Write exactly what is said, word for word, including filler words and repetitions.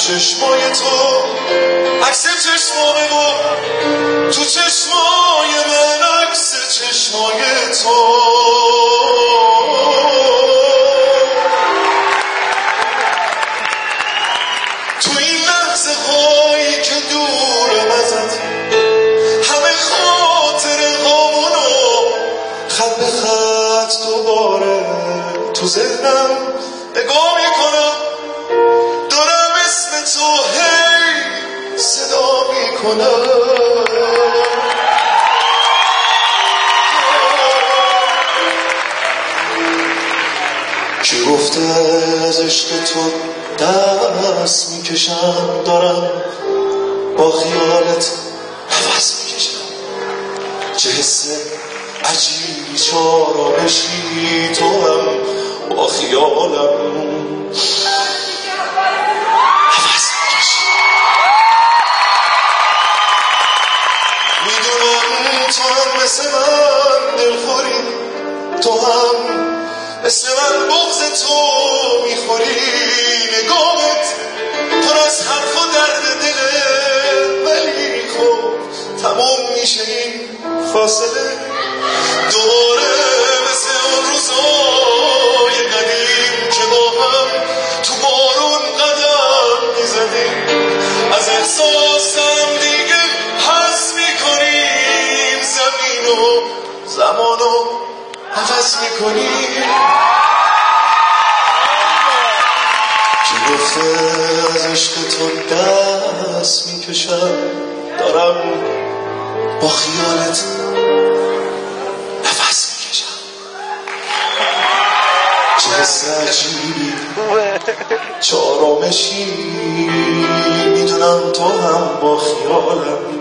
چشمای تو، عکس چشمای ما تو چشمای من، عکس چشمای تو. تو این لحظه هایی که دورم ازت، همه خاطر غامونو خط به خط دوباره تو ذهنم نگاه میکنم، دارم اسم تو هی صدا میکنم. کی گفته از عشق تو دست میکشم، دارم با خیالت نفس میکشم. چه حس عجیبی چارامشی تو هم با خیالم نفس میکشی. میدونم تو هم مثل من دلخوری، تو هم مثل من بغض تو میخوری. نگاهت پر از حرف و درد دله، ولی خب تمام میشه این فاصله. دوباره مثل اون روزای قدیم که با هم تو بارون قدم میزدیم، از احساسم دیگه حس میکنیم، زمین و زمانو نفس میکنیم. کی گفته از عشق تو دست میکشم، دارم با خیالت نفس میکشم. چه حس عجیبی چارامشی، میدونم تو هم با خیالم